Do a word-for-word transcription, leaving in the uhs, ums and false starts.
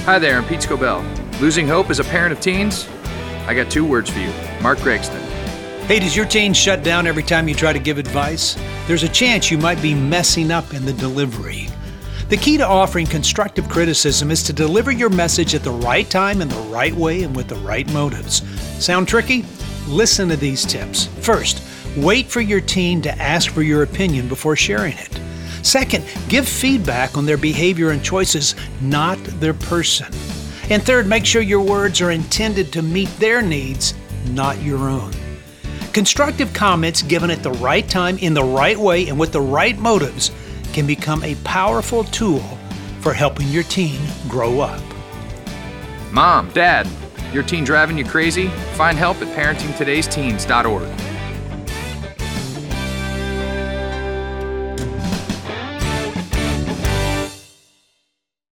Hi there, I'm Pete Scobell. Losing hope as a parent of teens? I got two words for you. Mark Gregston. Hey, does your teen shut down every time you try to give advice? There's a chance you might be messing up in the delivery. The key to offering constructive criticism is to deliver your message at the right time, in the right way, and with the right motives. Sound tricky? Listen to these tips. First, wait for your teen to ask for your opinion before sharing it. Second, give feedback on their behavior and choices, not their person. And third, make sure your words are intended to meet their needs, not your own. Constructive comments given at the right time, in the right way, and with the right motives can become a powerful tool for helping your teen grow up. Mom, Dad, your teen driving you crazy? Find help at parenting todays teens dot org.